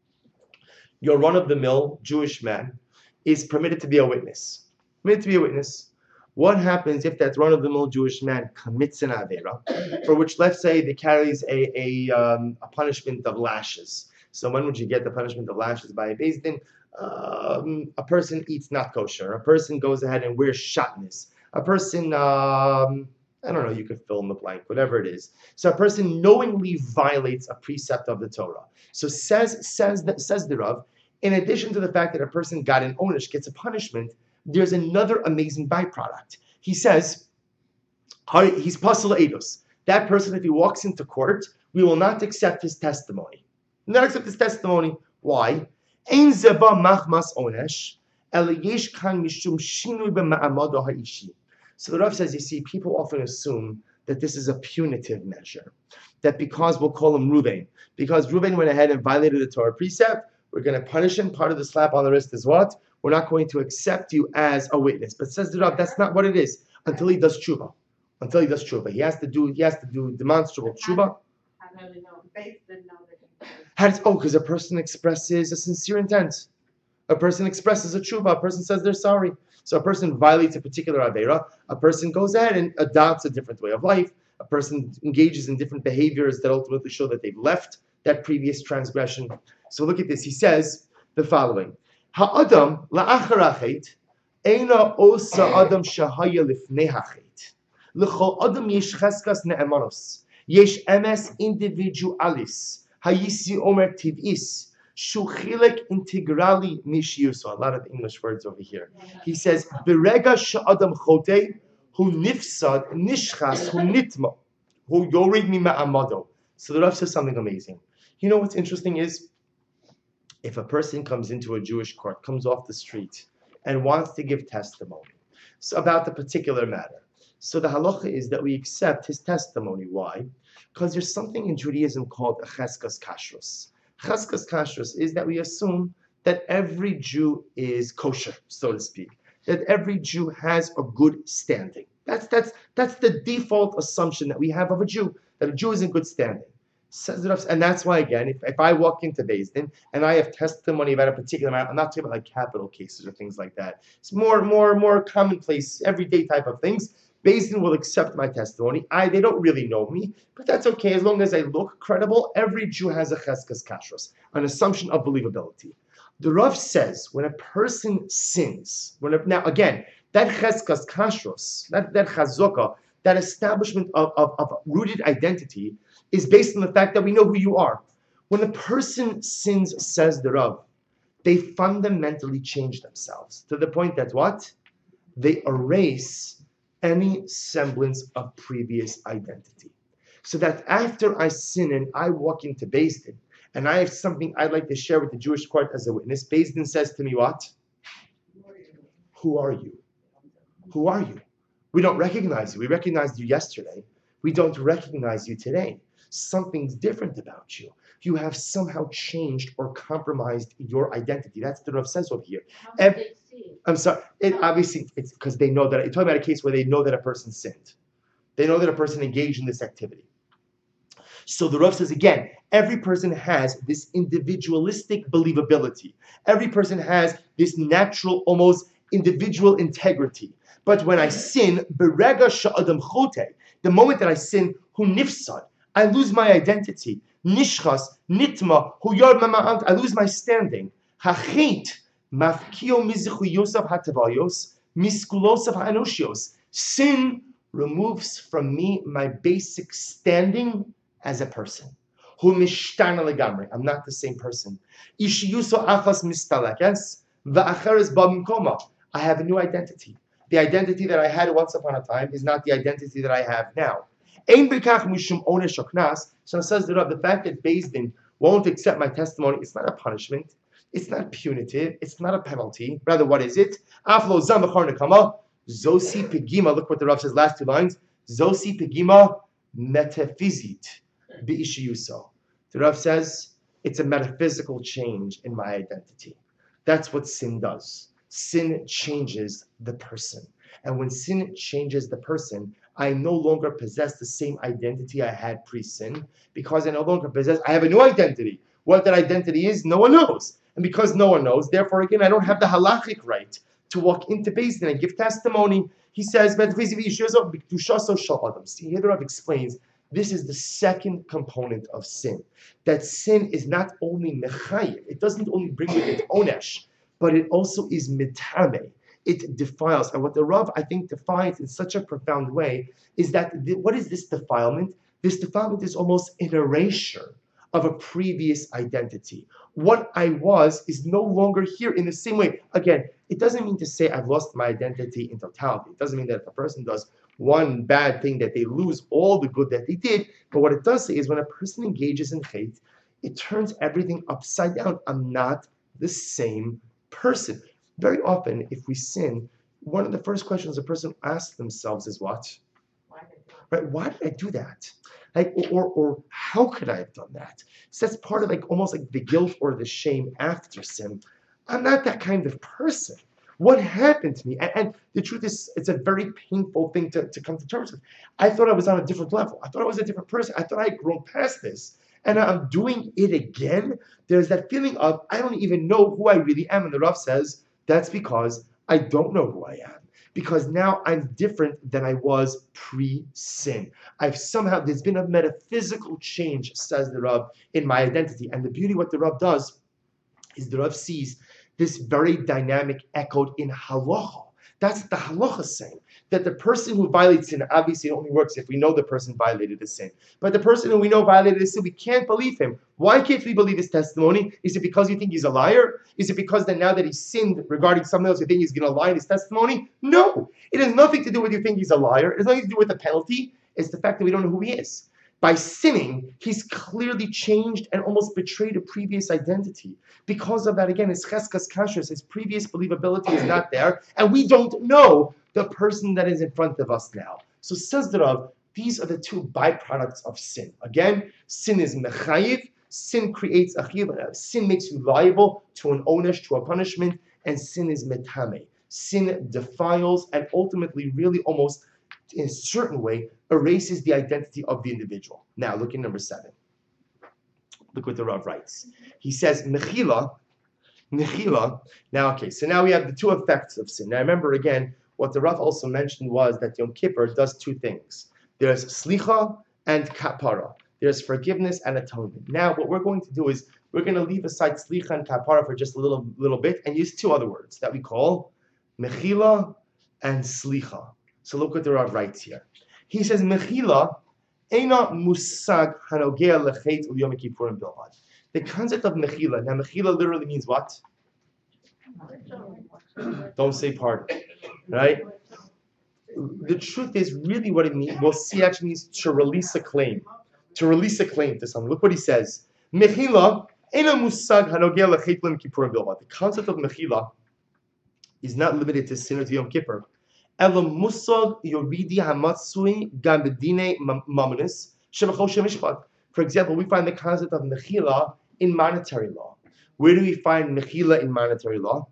Your run-of-the-mill Jewish man is permitted to be a witness. Permitted to be a witness. What happens if that run-of-the-mill Jewish man commits an avera, for which, let's say, they carries a a, um, a punishment of lashes? So when would you get the punishment of lashes by a Beis Din? Um, a person eats not kosher. A person goes ahead and wears shatnez. A person, um, I don't know, you could fill in the blank, whatever it is. So a person knowingly violates a precept of the Torah. So says says that says the Rav, in addition to the fact that a person got an onish, gets a punishment, there's another amazing byproduct. He says, he's pasul eidos. That person, if he walks into court, we will not accept his testimony. Not accept his testimony. Why? Ein zeba machmas onesh, el yesh kan mishum shinui b'ma'amado ha'ishi. So the Rav says, you see, people often assume that this is a punitive measure. That because we'll call him Ruvain, because Ruvain went ahead and violated the Torah precept, we're going to punish him. Part of the slap on the wrist is what? We're not going to accept you as a witness. But says the Rav, that's not what it is until he does tshuva. Until he does tshuva. He has to do, he has to do demonstrable tshuva. How do we know? Faith didn't know that. How does, oh, because a person expresses a sincere intent. A person expresses a tshuva. A person says they're sorry. So a person violates a particular avera. A person goes ahead and adopts a different way of life. A person engages in different behaviors that ultimately show that they've left that previous transgression. So look at this. He says the following: Ha'adam la'achar hachet eina osa adam shahaya lifnei hachet. L'chol adam yesh cheskas ne'emanos. Yesh emes individualis. Hayisi omer tiv'is. Shuchilek integrali mishiyuso. A lot of English words over here. He says, Berega sha'adam chote hu nifsad nishchas hu nitmo hu yorid mi ma'amado. So the Rav says something amazing. You know what's interesting is, if a person comes into a Jewish court, comes off the street, and wants to give testimony so about the particular matter, so the halacha is that we accept his testimony. Why? Because there's something in Judaism called a cheskas kashrus. Cheskas kashrus is that we assume that every Jew is kosher, so to speak, that every Jew has a good standing. That's that's that's the default assumption that we have of a Jew, that a Jew is in good standing. And that's why, again, if, if I walk into Beis Din and I have testimony about a particular matter, I'm not talking about like capital cases or things like that. It's more, more, more commonplace, everyday type of things. Beis Din will accept my testimony. I, they don't really know me, but that's okay as long as I look credible. Every Jew has a cheskas kashrus, an assumption of believability. The Rav says when a person sins, when a, now again, that cheskas kashrus, that that chazokah, that establishment of, of, of rooted identity is based on the fact that we know who you are. When a person sins, says the Rav, they fundamentally change themselves to the point that what? They erase any semblance of previous identity. So that after I sin and I walk into Beis Din, and I have something I'd like to share with the Jewish court as a witness, Beis Din says to me what? Who are you? Who are you? We don't recognize you. We recognized you yesterday. We don't recognize you today. Something's different about you. You have somehow changed or compromised your identity. That's what the Rav says over here. How did they see? I'm sorry. It obviously it's because they know that. You're talking about a case where they know that a person sinned. They know that a person engaged in this activity. So the Rav says again, every person has this individualistic believability. Every person has this natural, almost individual integrity. But when I sin, berega sha'adam chote, the moment that I sin, hu nifsad, I lose my identity. Nishchas, nitma, hu yard mama'ant, I lose my standing. Hachit, mafkio mizichu yosef hatavayos, miskulosef ha'anoshios. Sin removes from me my basic standing as a person. Hu mishtana legamri, I'm not the same person. Ishiyuso achas mistalekes, va'acheres ba'mkoma. I have a new identity. The identity that I had once upon a time is not the identity that I have now. Ein bekach mishum onesh oknas. So it says that the fact that Beis Din won't accept my testimony, it's not a punishment, it's not punitive, it's not a penalty. Rather, what is it? Aflo zam b'chor nekama, zosi pegima. Look what the Rav says, last two lines. Zosi pegima metaphizit bi'ishiyuso. The Rav says it's a metaphysical change in my identity. That's what sin does. Sin changes the person. And when sin changes the person, I no longer possess the same identity I had pre-sin, because I no longer possess, I have a new identity. What that identity is, no one knows. And because no one knows, therefore, again, I don't have the halachic right to walk into Beis Din and give testimony. He says, see, here the Rav explains, this is the second component of sin. That sin is not only mechayiv, it doesn't only bring with it onesh, but it also is mitame. It defiles. And what the Rav, I think, defines in such a profound way is that, th- what is this defilement? This defilement is almost an erasure of a previous identity. What I was is no longer here in the same way. Again, it doesn't mean to say I've lost my identity in totality. It doesn't mean that if a person does one bad thing that they lose all the good that they did. But what it does say is when a person engages in hate, it turns everything upside down. I'm not the same person. Very often, if we sin, one of the first questions a person asks themselves is what? Why did I- Right? Why did I do that? Like, or, or how could I have done that? So that's part of like almost like the guilt or the shame after sin. I'm not that kind of person. What happened to me? And, and the truth is, it's a very painful thing to, to come to terms with. I thought I was on a different level. I thought I was a different person. I thought I had grown past this. And I'm doing it again. There's that feeling of, I don't even know who I really am. And the Rav says, that's because I don't know who I am. Because now I'm different than I was pre-sin. I've somehow, there's been a metaphysical change, says the Rav, in my identity. And the beauty of what the Rav does is the Rav sees this very dynamic echoed in halacha. That's the halacha saying, that the person who violates sin, obviously it only works if we know the person violated a sin. But the person who we know violated a sin, we can't believe him. Why can't we believe his testimony? Is it because you think he's a liar? Is it because that now that he sinned regarding something else, you think he's going to lie in his testimony? No. It has nothing to do with you think he's a liar. It has nothing to do with the penalty. It's the fact that we don't know who he is. By sinning, he's clearly changed and almost betrayed a previous identity. Because of that, again, his cheskas kashrus, his previous believability is not there, and we don't know the person that is in front of us now. So says the Rav, these are the two byproducts of sin. Again, sin is mechayiv, sin creates a chiyuv, sin makes you liable to an onesh, to a punishment, and sin is metame. Sin defiles and ultimately really almost in a certain way erases the identity of the individual. Now look at number seven. Look what the Rav writes. He says, Mechila, Mechila. Now, okay, so now we have the two effects of sin. Now remember again, what the Rav also mentioned was that Yom Kippur does two things. There's slicha and kapara. There's forgiveness and atonement. Now, what we're going to do is we're going to leave aside slicha and kapara for just a little, little bit and use two other words that we call mechila and slicha. So look what the Rav writes here. He says, Mechila eina musag hanogea lechet ul Yom Kippurim bilvad. The concept of mechila, now mechila literally means what? Don't say pardon, right? The truth is really what it means. We'll see actually means to release a claim, to release a claim to someone. Look what he says. Mechila eina musag hanogea lechet ul Yom Kippurim bilvad. The concept of mechila is not limited to sin of Yom Kippur. For example, we find the concept of mechila in monetary law. Where do we find mechila in monetary law?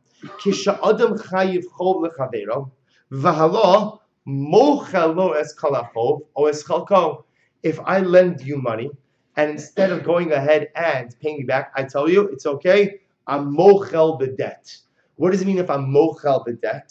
If I lend you money, and instead of going ahead and paying me back, I tell you, it's okay, I'm mochel the debt. What does it mean if I'm mochel the debt?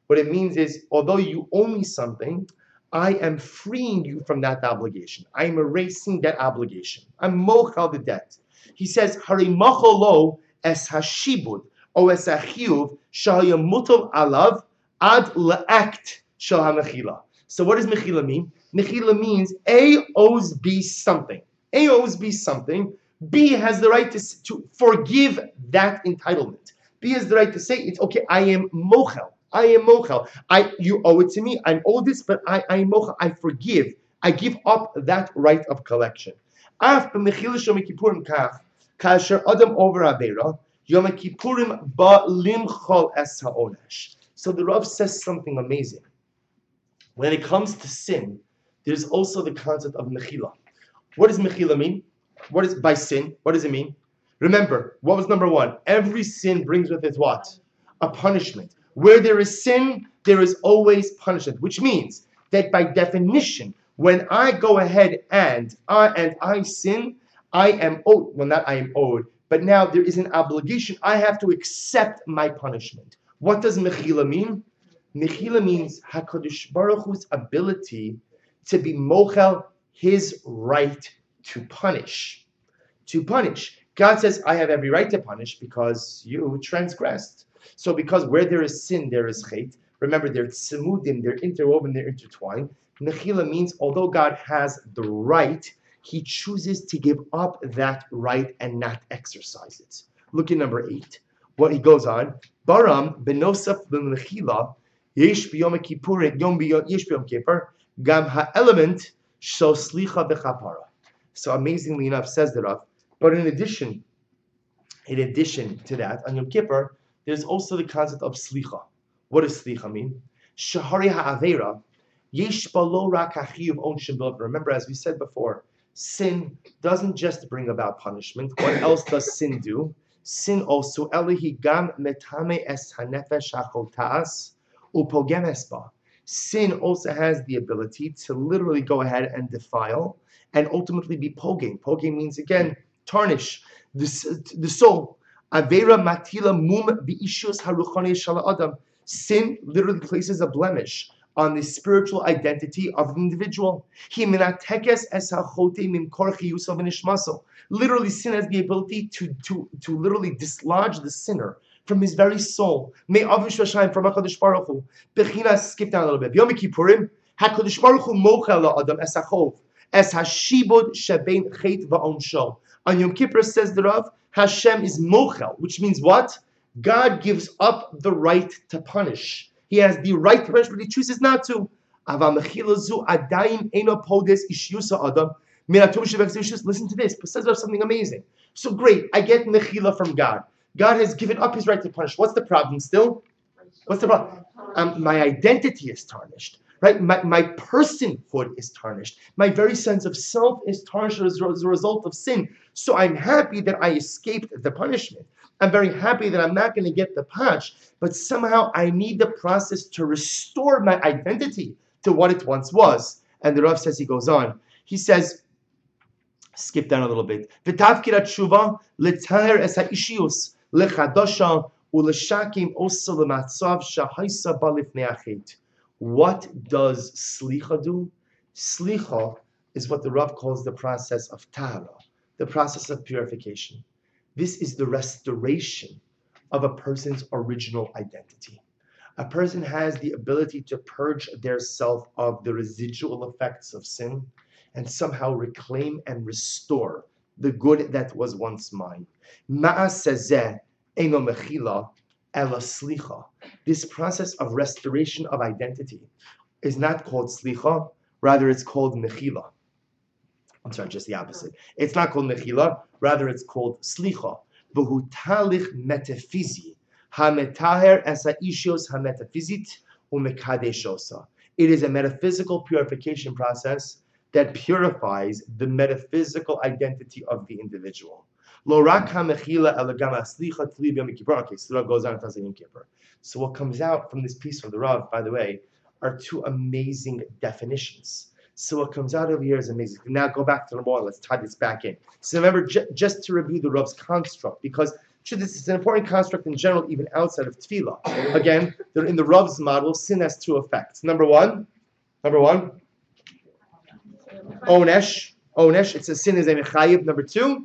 What it means is, although you owe me something, I am freeing you from that obligation. I am erasing that obligation. I'm mochel the debt. He says, Hari macholo es hashibud, o es achiyuv, shahaya mutal alav, ad le'act shal ha-mechila. So what does mechila mean? Mechila means A owes B something. A owes B something. B has the right to, to forgive that entitlement. B has the right to say, it's okay, I am mochel. I am mochel. I you owe it to me. I'm owed this, but I I am mochel. I forgive. I give up that right of collection. Af b'mechila shel Yom Kippurim kach kasher adam over avera Yom Kippurim ba limchol es haonesh. So the Rav says something amazing. When it comes to sin, there's also the concept of mechila. What does mechila mean? What is by sin? What does it mean? Remember, what was number one? Every sin brings with it what? A punishment. Where there is sin, there is always punishment, which means that by definition, when I go ahead and I and I sin, I am owed. Well, not I am owed, but now there is an obligation. I have to accept my punishment. What does mechila mean? Mechila means HaKadosh Baruch Hu's ability to be mochel, his right to punish. To punish. God says, I have every right to punish because you transgressed. So because where there is sin, there is chait. Remember, they're tzimudim, they're interwoven, they're intertwined. Mechila means, although God has the right, he chooses to give up that right and not exercise it. Look at number eight. What he goes on, Baram benosaf b'mechila yesh b'yom kippur yom yesh b'yom kippur gam ha'element shel slicha b'chapara. So amazingly enough, says the Rav, but in addition, in addition to that, on Yom Kippur, there's also the concept of slicha. What does slicha mean? Shahari ha'avera yesh balo rak hachiyuv onshin b'lav. Remember, as we said before, sin doesn't just bring about punishment. What else does sin do? Sin also elihi gam metame es hanefesh hachotas upogem esba. Sin also has the ability to literally go ahead and defile and ultimately be pogem. Pogem means, again, tarnish the, the soul. Avera matila mum biishus haruchani shala adam. Sin literally places a blemish on the spiritual identity of the individual. He minatekes es hachote mimkor chiyusav v'nishmaso. Literally, sin has the ability to, to, to literally dislodge the sinner from his very soul. May avish v'shayim from HaKadosh Baruch Hu. Bechina, skip down a little bit. Yom Kippurim, HaKadosh Baruch Hu mochel la'adam es hachov, es hashibud shebein chet va'onsho. On Yom Kippur, says the Rav, Hashem is mochel, which means what? God gives up the right to punish. He has the right to punish, but he chooses not to. Listen to this. It says something amazing. So great, I get mechila from God. God has given up his right to punish. What's the problem still? What's the problem? Um, my identity is tarnished. Right? My, my personhood is tarnished. My very sense of self is tarnished as a result of sin. So I'm happy that I escaped the punishment. I'm very happy that I'm not going to get the punch, but somehow I need the process to restore my identity to what it once was. And the Rav says, he goes on. He says, skip down a little bit. V'tafkid tshuva l'taher es ha'ishius l'chadosha u'l'shakim osa l'matzav shahaisa b'lifnei achet. What does slicha do? Slicha is what the Rav calls the process of tahara, the process of purification. This is the restoration of a person's original identity. A person has the ability to purge their self of the residual effects of sin and somehow reclaim and restore the good that was once mine. Ma'aseh eno mechila ela slicha. This process of restoration of identity is not called slicha, rather it's called mechila. I'm sorry, just the opposite. It's not called mechila, rather it's called slicha. V'hu talich metafizi, ha-metaher es ha-ishios ha-metafizit u'mekadeshosa. It is a metaphysical purification process that purifies the metaphysical identity of the individual. Lo rak ha-mechila elagam ha-slicha tliv yom kippur. Okay, so the Rav goes on and tells Yom Kippur. So what comes out from this piece from the Rav, by the way, are two amazing definitions. So what comes out over here is amazing. Now go back to the Ramah. Let's tie this back in. So remember, j- just to review the Rav's construct, because This is an important construct in general, even outside of tefillah. Again, in the Rav's model, sin has two effects. Number one, number one, onesh, onesh. It's a sin is a mechayiv. Number two,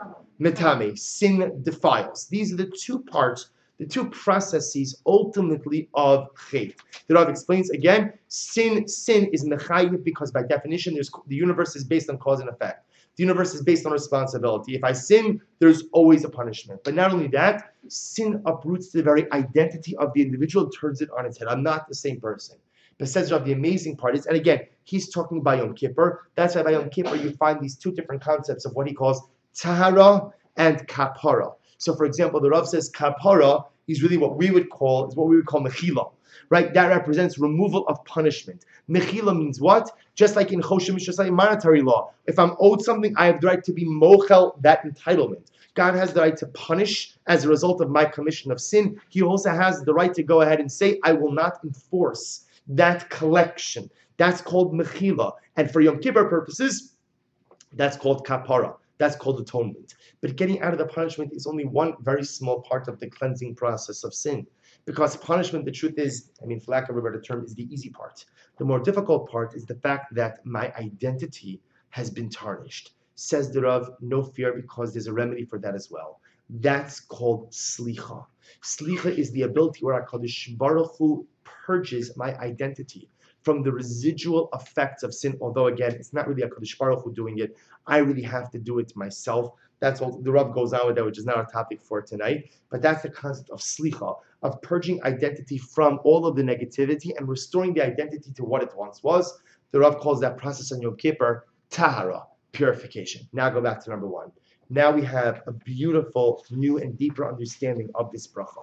metame, sin defiles. These are the two parts, the two processes ultimately of chet. The Rav explains again, sin, sin is mechayiv because by definition, there's, the universe is based on cause and effect. The universe is based on responsibility. If I sin, there's always a punishment. But not only that, sin uproots the very identity of the individual, turns it on its head. I'm not the same person. But says Rav, the amazing part is, and again, he's talking about Yom Kippur. That's why by Yom Kippur you find these two different concepts of what he calls tahara and kapara. So for example, the Rav says kapara is really what we would call, is what we would call mechila. Right? That represents removal of punishment. Mechila means what? Just like in Choshen Mishra, monetary law. If I'm owed something, I have the right to be mochel that entitlement. God has the right to punish as a result of my commission of sin. He also has the right to go ahead and say, I will not enforce that collection. That's called mechila. And for Yom Kippur purposes, that's called kapara. That's called atonement. But getting out of the punishment is only one very small part of the cleansing process of sin. Because punishment, the truth is, I mean, for lack of a better term, is the easy part. The more difficult part is the fact that my identity has been tarnished. Says the Rav, no fear, because there's a remedy for that as well. That's called slicha. Slicha is the ability where HaKadosh Baruch Hu purges my identity from the residual effects of sin. Although again, it's not really HaKadosh Baruch Hu doing it. I really have to do it myself. That's all the Rav goes on with that, which is not our topic for tonight. But that's the concept of slicha, of purging identity from all of the negativity and restoring the identity to what it once was. The Rav calls that process on Yom Kippur tahara, purification. Now go back to number one. Now we have a beautiful, new and deeper understanding of this bracha.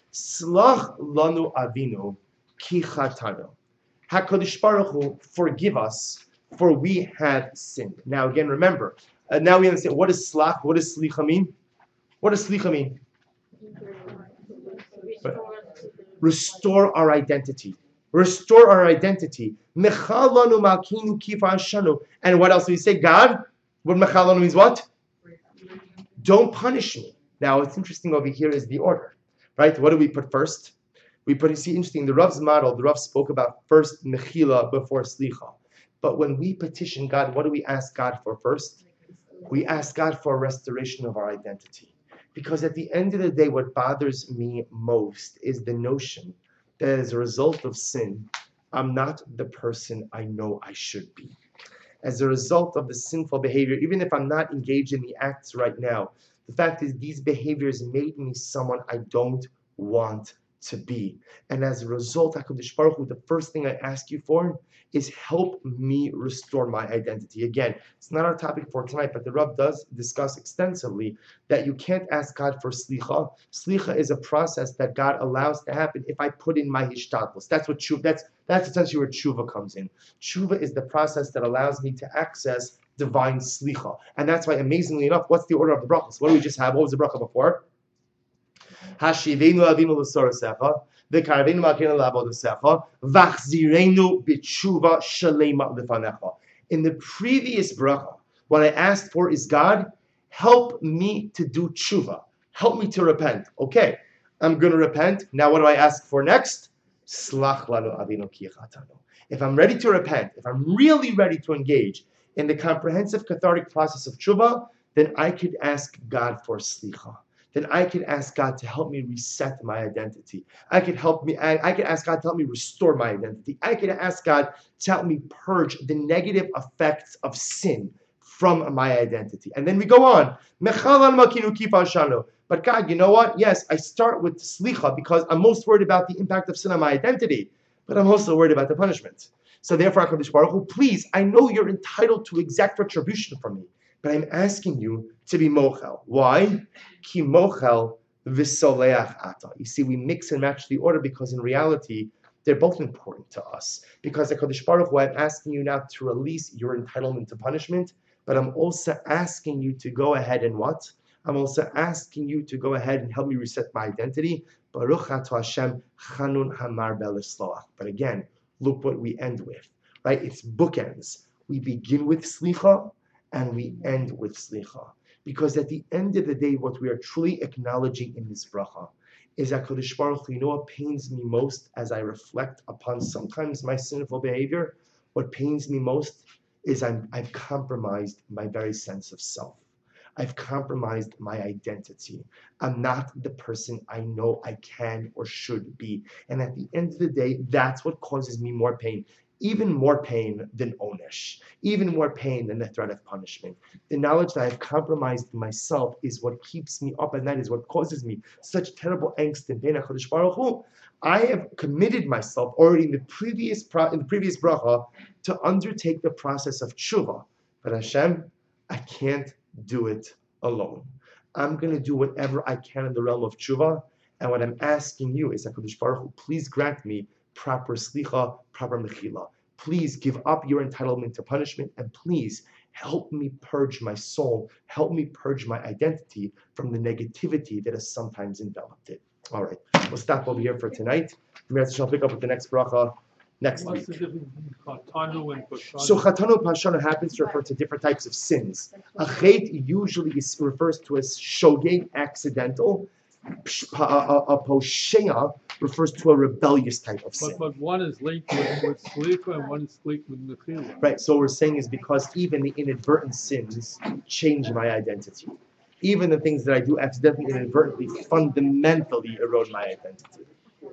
Slach lanu avinu ki chatanu. HaKadosh Baruch Hu, forgive us, for we have sinned. Now again, remember, uh, now we understand what is slach, what does slicha mean? What does slicha mean? Restore our identity. Restore our identity. Mechalanu malkinu kifa shanu. And what else do we say? God? What mechalanu means what? Don't punish me. Now, what's interesting over here is the order, right? What do we put first? We put, you see, interesting, the Rav's model, the Rav spoke about first mechila before slicha. But when we petition God, what do we ask God for first? We ask God for a restoration of our identity. Because at the end of the day, what bothers me most is the notion that as a result of sin, I'm not the person I know I should be. As a result of the sinful behavior, even if I'm not engaged in the acts right now, the fact is these behaviors made me someone I don't want to be. And as a result, HaKadosh Baruch Hu, the first thing I ask you for is help me restore my identity. Again, it's not our topic for tonight, but the Rav does discuss extensively that you can't ask God for slicha. Slicha is a process that God allows to happen if I put in my hishtadlus. That's what tshuva, that's that's essentially where tshuva comes in. Tshuva is the process that allows me to access divine slicha. And that's why, amazingly enough, what's the order of the brachas? What do we just have? What was the bracha before? Hashivenu avinu l'sorasecha, v'karvenu malkeinu l'avodasecha, v'achzirenu b'tshuva shalema l'fanecha. In the previous bracha, what I asked for is, God, help me to do tshuva. Help me to repent. Okay, I'm going to repent. Now what do I ask for next? Slach lanu avinu ki chatanu. If I'm ready to repent, if I'm really ready to engage in the comprehensive cathartic process of tshuva, then I could ask God for slicha. Then I could ask God to help me reset my identity. I could help me. I, I could ask God to help me restore my identity. I could ask God to help me purge the negative effects of sin from my identity. And then we go on. But God, you know what? Yes, I start with slicha because I'm most worried about the impact of sin on my identity, but I'm also worried about the punishment. So therefore, HaKadosh Baruch Hu, please, I know you're entitled to exact retribution from me, but I'm asking you to be mochel. Why? Ki mochel v'soleach ata. You see, we mix and match the order because in reality, they're both important to us. Because HaKadosh Baruch Hu, I'm asking you now to release your entitlement to punishment, but I'm also asking you to go ahead and what? I'm also asking you to go ahead and help me reset my identity. Baruch atah Hashem chanun hamar belisloach. But again, look what we end with, right? It's bookends. We begin with slicha, and we end with slicha. Because at the end of the day, what we are truly acknowledging in this bracha is that Kodesh Baruch Hu, you know what pains me most as I reflect upon sometimes my sinful behavior? What pains me most is I'm, I've compromised my very sense of self. I've compromised my identity. I'm not the person I know I can or should be. And at the end of the day, that's what causes me more pain. Even more pain than onesh, even more pain than the threat of punishment. The knowledge that I've compromised myself is what keeps me up at night, is what causes me such terrible angst and pain. HaKadosh Baruch Hu, I have committed myself already in the previous pro- in the previous bracha to undertake the process of tshuva. But Hashem, I can't do it alone. I'm going to do whatever I can in the realm of tshuva. And what I'm asking you is, HaKadosh Baruch Hu, please grant me proper slicha, proper mechila. Please give up your entitlement to punishment, and please help me purge my soul, help me purge my identity from the negativity that has sometimes enveloped it. All right, we'll stop over here for tonight. We shall pick up with the next bracha next What's week. the difference between Chatanu and Pashanu? So Chatanu Pashanu happens to refer to different types of sins. A chet usually is, refers to as shogeg, accidental. A, a, a poshea refers to a rebellious type of sin. But, but one is linked with, with Slicha and one is linked with Mechila. Right, so what we're saying is because even the inadvertent sins change my identity. Even the things that I do accidentally, inadvertently, fundamentally erode my identity.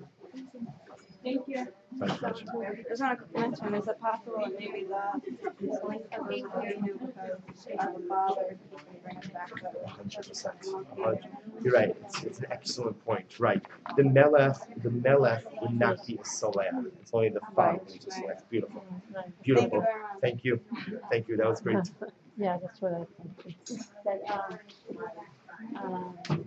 Thank you. My pleasure. There's not a mention, is it possible that maybe the link of the continue because of the father, he can bring us back to one hundred percent. You're right. It's, it's an excellent point. Right. The melech, the melech would not be a soleach. It's only the father who's a soleach. Beautiful. Beautiful. Thank you. Thank you. That was great. Yeah, that's what I think. That, um, um,